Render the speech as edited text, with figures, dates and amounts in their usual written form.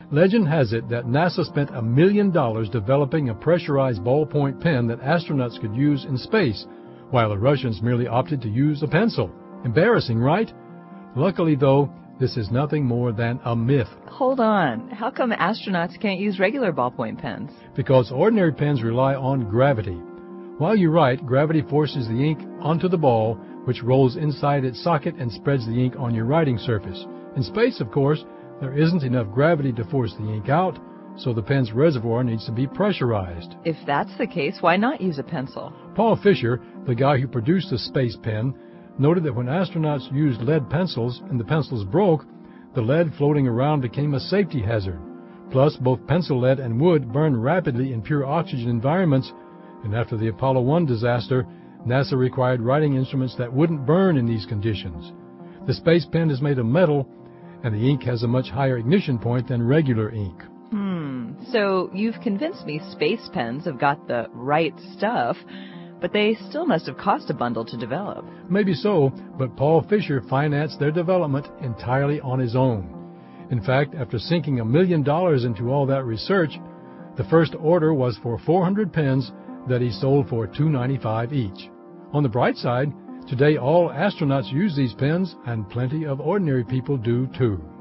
Legend has it that NASA spent $1 million developing a pressurized ballpoint pen that astronauts could use in space, while the Russians merely opted to use a pencil. Embarrassing, right? Luckily, though, this is nothing more than a myth. Hold on. How come astronauts can't use regular ballpoint pens? Because ordinary pens rely on gravity. While you write, gravity forces the ink onto the ball, which rolls inside its socket and spreads the ink on your writing surface. In space, of course, there isn't enough gravity to force the ink out, so the pen's reservoir needs to be pressurized. If that's the case, why not use a pencil? Paul Fisher, the guy who produced the space pen, noted that when astronauts used lead pencils and the pencils broke, the lead floating around became a safety hazard. Plus, both pencil lead and wood burn rapidly in pure oxygen environments, and after the Apollo 1 disaster, NASA required writing instruments that wouldn't burn in these conditions. The space pen is made of metal, and the ink has a much higher ignition point than regular ink. So you've convinced me space pens have got the right stuff, but they still must have cost a bundle to develop. Maybe so, but Paul Fisher financed their development entirely on his own. In fact, after sinking $1 million into all that research, the first order was for 400 pens that he sold for $2.95 each. On the bright side, today all astronauts use these pens, and plenty of ordinary people do too.